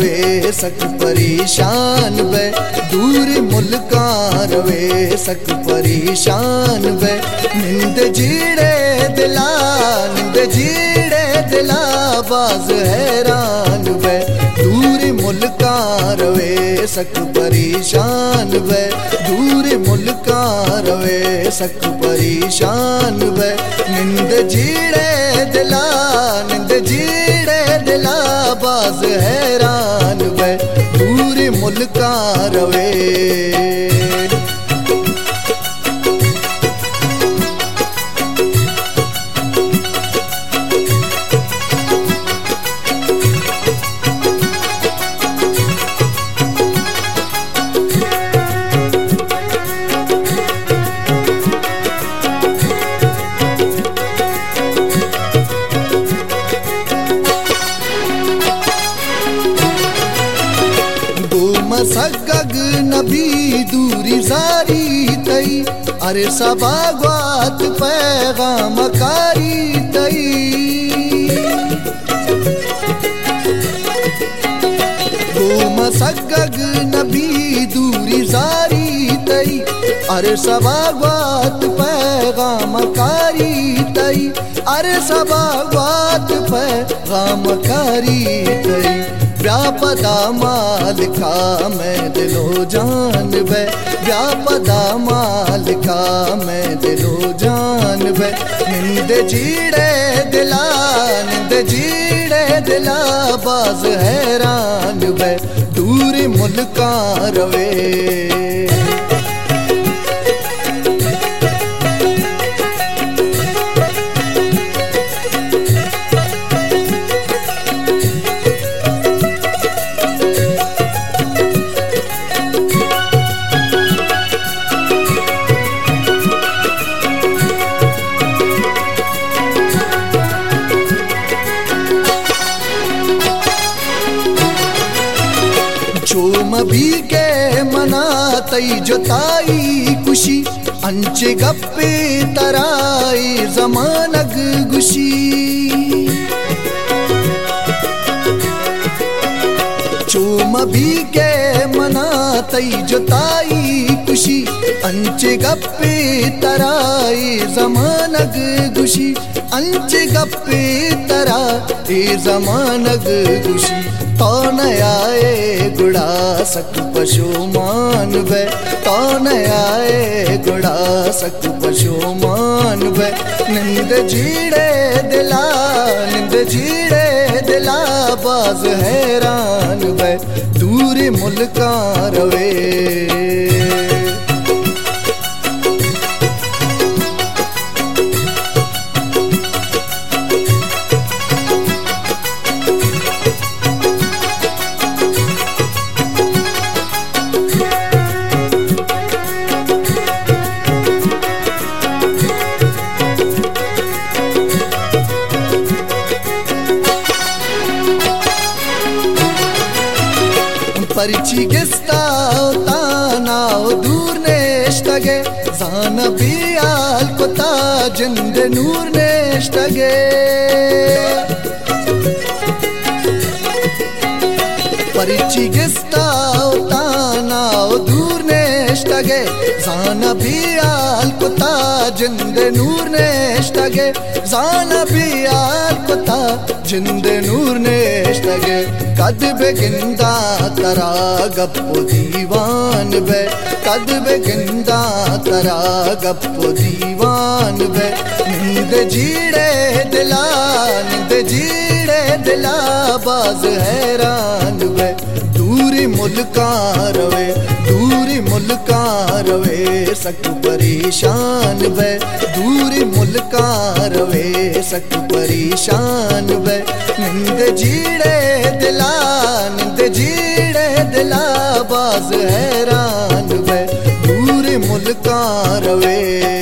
रवे सक परेशान वे, दूर मुल्का रवे सक परेशान वे। निंद जीड़े दिला, निंद जीड़े दिला बाज हैरान वे, दूर मुल्का रवे सक परेशान वे, दूर मुल्का रवे सक परेशान वे। निंद जीड़े दिला, निंद जीड़े दिला बाज हैरान वे, दूर मुल्का रवे। मसगग नबी दूरी जारी तई, अरे सबागवात पैगाम कारी तई। गो मसगग नबी दूरी जारी तई, अरे सबागवात पैगाम कारी तई, अरे सबागवात पैगाम कारी तई। व्यापदा मालिका मैं दिलो जान वे, व्यापदा मालिका मैं दिलो जान वे। निंद जीड़े दिला, निंद जीड़े दिला बाज हैरान वे, दूर मुल्का रवे। चोम भी के मना तई जोताई खुशी, अंचे गप्पे तराई जमानग गुशी। चोम भी के मना तई जोताई खुशी, अंचे गप्पे तराई जमानग गुशी, अंचे गप्पे तरा ए जमानग गुशी। तौन आए गुड़ा सक पशुमान वे, तौन आए गुड़ा सक पशुमान वे। निंद जीड़े दिला, निंद जीड़े दिला बाज हैरान वे, दूर मुल्का रवे। परिची गिस्ता तानाओ दूर नेश्तगे, जान बियाल कोता जिंद नूर नेश्तगे। परिची गिस्ता तानाओ दूर नेश्तगे, जान बियाल कोता जिंद नूर नेश्तगे, जान बियाल कोता जिंद नूर नेश्तगे। कद बेगिंदा तरा गप्पो दीवान वे, कद बेगिंदा तरा गप्पो दीवान वे। निंद जीड़े दिला, निंद जीड़े दिला बाज हैरान वे, दूर मुल्का रवे, दूर मुल्का रवे सक परेशान वे, दूर मुल्का रवे सक परेशान वे। निंद जीड़े दिला, निंद जीड़े दिला बाज हैरान वे, दूर मुल्का रवे।